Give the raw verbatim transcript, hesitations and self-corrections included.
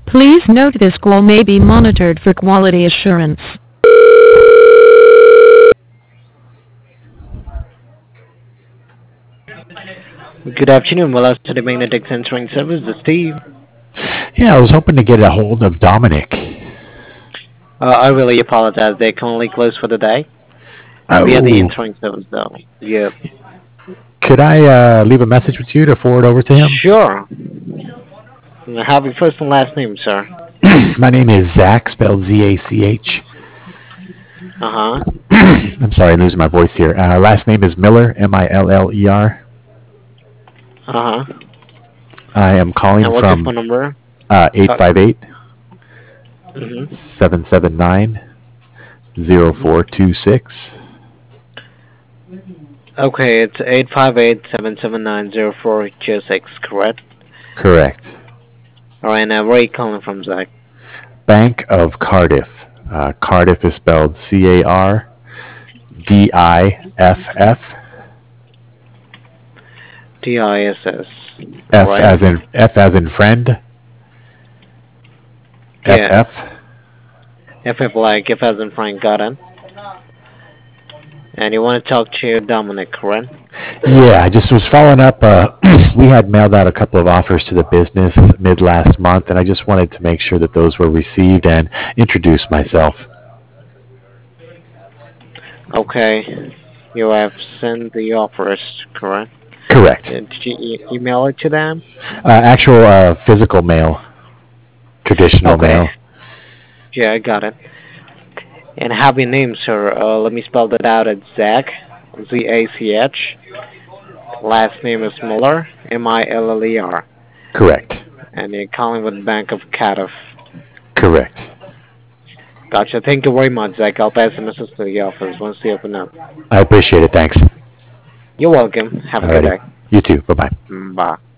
Please note this call may be monitored for quality assurance. Good afternoon, Velocity Magnetic Sensing Service. This is Steve. Yeah, I was hoping to get a hold of Dominic. Uh, I really apologize. They're currently closed for the day. We are the Oh, answering service, though. Yeah. could I uh, leave a message with you to forward over to him? Sure. Have your first and last name, sir. My name is Zach, spelled Z A C H. Uh huh. I'm sorry, I'm losing my voice here. Uh, last name is Miller, M I L L E R. Uh huh. I am calling And what's your phone from number? uh, eight five eight, Mm-hmm. seven seven nine, zero four two six. Okay, it's eight five eight seven seven nine zero four two six, correct? Correct. All right, now where are you calling from, Zach? Bank of Cardiff. Uh, Cardiff is spelled C A R D I F F. T I S S. F Right. as in F as in friend. Yeah. F F. F F like F as in Frank, got it. And you want to talk to Dominic, correct? Yeah, I just was following up. Uh, we had mailed out a couple of offers to the business mid last month, and I just wanted to make sure that those were received and introduce myself. Okay. You have sent the offers, correct? Correct. Did you e- email it to them? Uh, actual uh, physical mail, traditional Okay. mail. Yeah, I got it. And have your name, sir. Uh, let me spell that out. It's Zach, Z A C H. Last name is Miller, M I L L E R. Correct. And you're calling with Bank of Cardiff. Correct. Gotcha. Thank you very much, Zach. I'll pass the message to the office once they open up. I appreciate it. Thanks. You're welcome. Have a good Alrighty. day. You too. Bye bye. Mm, Bye.